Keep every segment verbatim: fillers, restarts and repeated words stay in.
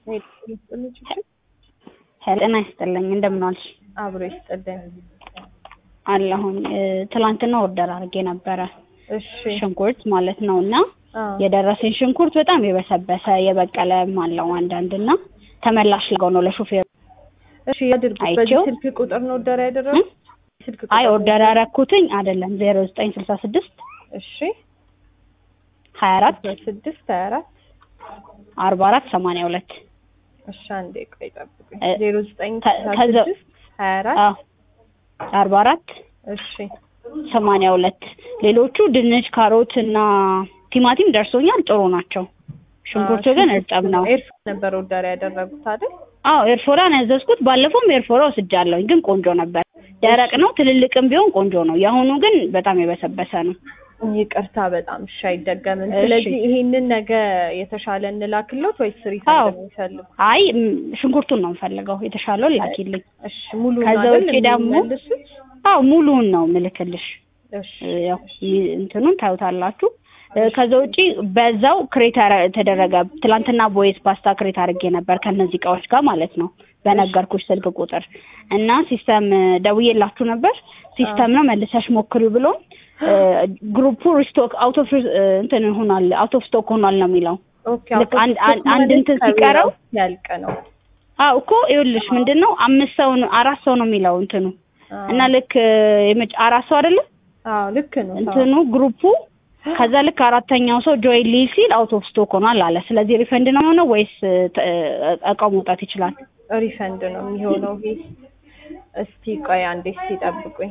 ሄለና ይስጥልኝ እንደምን ዋልሽ? አብሮ ይስጥልኝ አለሁኝ። ትላንትና ኦርደር አድርጌ ነበረ። እሺ ሽንኩርት ማለት ነውና የደረሰኝ ሽንኩርት በጣም የበሰበሰ የበቀለም አለው አንዳንድና ተመላሽ ልገው ነው ለሹፌሩ። እሺ ያድርጉ። በዚህ ስልክ ቁጥር ነው ኦርደር ያደረጉት? ስልክ ቁጥር አይ ኦርደር አደረኩትኝ አይደለም ዜሮ ዘጠኝ ስልሳ ስድስት እሺ ሀያ አራት ስድስት ሀያ አራት አርባ አራት ሰማንያ ሁለት እሺ አንዴ ቆይ ጠብቁኝ። ዜሮ ዘጠኝ ስልሳ ስድስት ሀያ አራት አርባ አራት እሺ ሰማንያ ሁለት ሌሎቹ ድንች ካሮት እና ቲማቲም ደርሶኛል ጥሩ ናቸው። ሽንኩርቱ ግን እርጥብ ነው። ኤርፎራ ነበር ኦርደር ያደረጉት አይደል? አዎ ኤርፎራ ነው ያዘዝኩት። ባለፈውም ኤርፎራ ወስጃለሁ ግን ቆንጆ ነበር። ደረቅ ነው ትልልቅም ቢሆን ቆንጆ ነው። ያሁኑ ግን በጣም የበሰበሰ ነው። ይቅርታ በጣም እሺ አይደገምም። ስለዚህ ይሄንን ነገ የተሻለ እንላክልዎት ወይስ ሪፈንድ ነው የሚፈልጉት? አይ ሽንኩርቱን ነው የምፈልገው የተሻለው ላኪልኝ። እሺ ሙሉ ነው ከዛ ውጪ ደግሞ አዎ ሙሉውን ነው ምልክልሽ። እሺ ያው እንትኑን ታዩታላችሁ። ከዛ ውጪ በዛው ክሬት ተደረገ። ትላንትና ቦይስ ፓስታ ክሬት አድርጌ ነበር ከነዚህ እቃዎች ጋር ማለት ነው በነገርኩሽ ስልክ ቁጥር እና ሲስተም ደውዬላችሁ ነበር። ሲስተም ነው መልሰሽ ሞክሪው ብሎ ግሩፑ ሪስቶክ አውት ኦፍ እንትን ሆኗል አውት ኦፍ ስቶክ ሆኗል ነው የሚለው። ኦኬ አንድ አንድ እንትን ሲቀረው ያልቀ ነው። አዎ እኮ ይኸውልሽ ምንድነው አምስት ሰው አራት ሰው ነው የሚለው እንትኑ እና ልክ የመጭ አራት ሰው አይደለ? አዎ ልክ ነው እንትኑ ግሩፑ ከዛ ልክ አራተኛው ሰው ጆይን ሊል ሲል አውት ኦፍ ስቶክ ሆኗል አለ። ስለዚህ ሪፈንድ ነው ነው ወይስ እቃው መውጣት ይችላል? ሪፈንድ ነው የሚሆነው። እስቲ ቆይ አንዴ እስቲ ጠብቁኝ።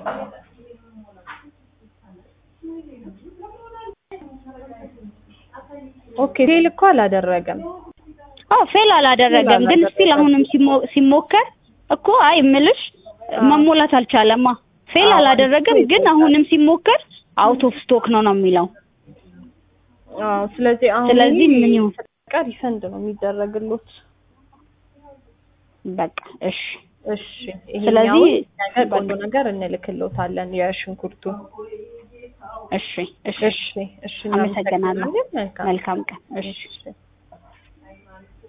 ኦኬ ፌል እኮ አላደረገም። አዎ ፌል አላደረገም ግን ስቲል አሁንም ሲሞከር እኮ አይ እምልሽ መሞላት አልቻለማ። ፌል አላደረገም ግን አሁንም ሲሞከር አውት ኦፍ ስቶክ ነው ነው የሚለው። አዎ ስለዚህ አሁን ስለዚህ ምን ይሁን ሪፈንድ ነው የሚደረግልዎት። በቃ እሺ እሺ ስለዚህ ነገር ቆንጆ ነገር እንልክልዎታለን የሽንኩርቱ። እሺ እሺ እሺ እሺ አመሰግናለሁ። መልካም ቀን። እሺ